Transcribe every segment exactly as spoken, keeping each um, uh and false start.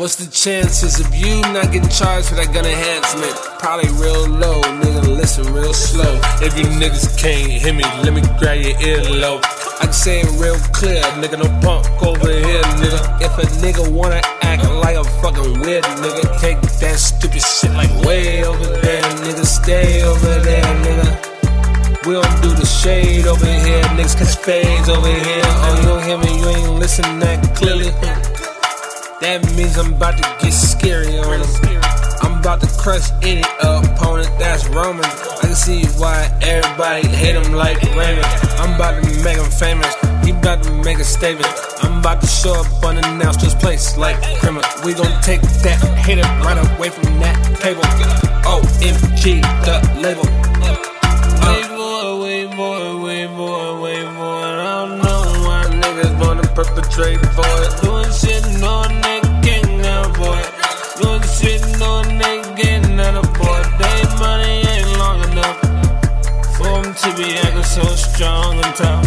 What's the chances of you not getting charged for that gun enhancement? Probably real low, nigga, listen real slow. If you niggas can't hear me, let me grab your earlobe. I can say it real clear, nigga, no punk over here, nigga. If a nigga wanna act like a fucking weird nigga, take that stupid shit like way over there, nigga, stay over there, nigga. We don't do the shade over here, niggas catch fades over here. Oh, you don't hear me, you ain't listening that clearly. That means I'm about to get scary on him. I'm about to crush any opponent that's Roman. I can see why everybody hate him like Raymond. I'm about to make him famous, he about to make a statement. I'm about to show up unannounced to his place like criminal. We gon' take that hater right away from that table. O M G, the label. Way more, way more, way more, way more. I don't know why niggas wanna perpetrate for it. Doing shit on that gang out for it. Doing shit on that gang out for it. They money ain't long enough for them to be acting so strong and tough.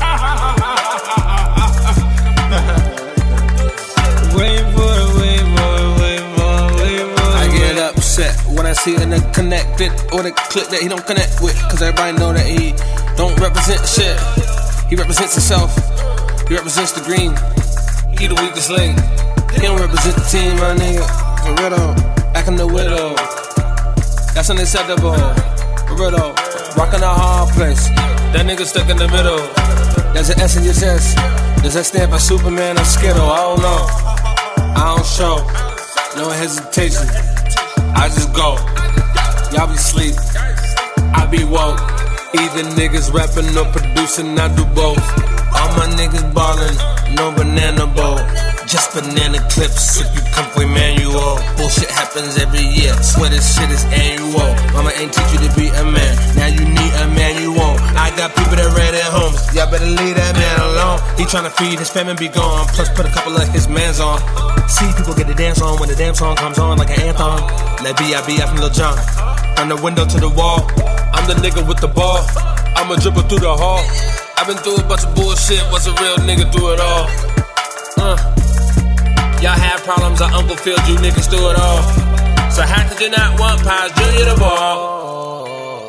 Way more, way more, way more, way more. I get upset when I see a nigga connected or the clip that he don't connect with. Cause everybody know that he don't represent shit. He represents himself. He represents the green. He the weakest link. He don't represent the team, my nigga. A widow, acting the widow. That's unacceptable. A widow, rocking a hard place. That nigga stuck in the middle. There's an S in your chest. Does that stand for Superman or Skittle? I don't know. I don't show. No hesitation. I just go. Y'all be sleep. I be woke. Either niggas rapping or producing, I do both. All my niggas ballin', no banana boat. Just banana clips if you come for manual. Bullshit happens every year, swear this shit is annual. Mama ain't teach you to be a man, now you need a man you won't. I got people that read at home, y'all better leave that man alone. He tryna feed his family, be gone, plus put a couple of his mans on. See people get the dance on when the damn song comes on like an anthem. Let B I B F from Lil Jon. From the window to the wall, I'm the nigga with the ball. I'ma dribble through the hall. I've been through a bunch of bullshit, was a real nigga through it all. Uh. Y'all had problems, our uncle filled you niggas through it all. So how could you not want Pies Junior the ball?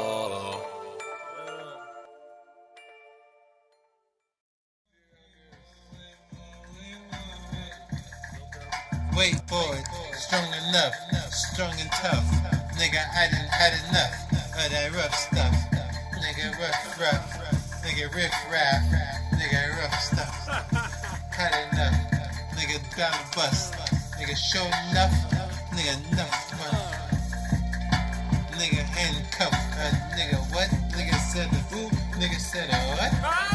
Wait for it, strong enough, strong and tough. Nigga, I done had enough of that rough stuff. Nigga, rough, rough. Nigga, riff, rap. Nigga, rough stuff. Had enough. Nigga, bound to bust. Nigga, show enough. Nigga, enough money. Nigga, handcuff. Uh, nigga, what? Nigga said the who? Nigga said a what?